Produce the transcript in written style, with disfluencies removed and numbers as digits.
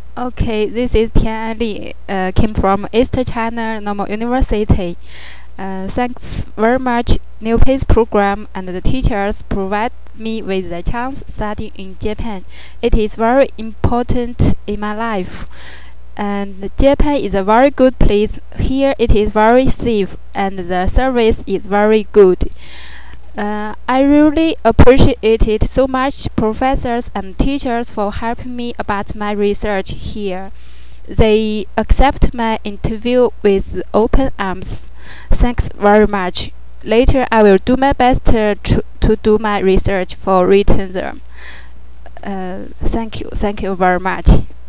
Okay, this is Tian Li. Came from East China Normal University. Thanks very much, New Pace program and the teachers provide me with the chance studying in Japan. It is very important in my life. And Japan is a very good place. Here it is very safe and the service is very good. I really appreciated so much professors and teachers for helping me about my research here. They accept my interview with open arms. Thanks very much. Later, I will do my best to do my research for written them. Thank you very much.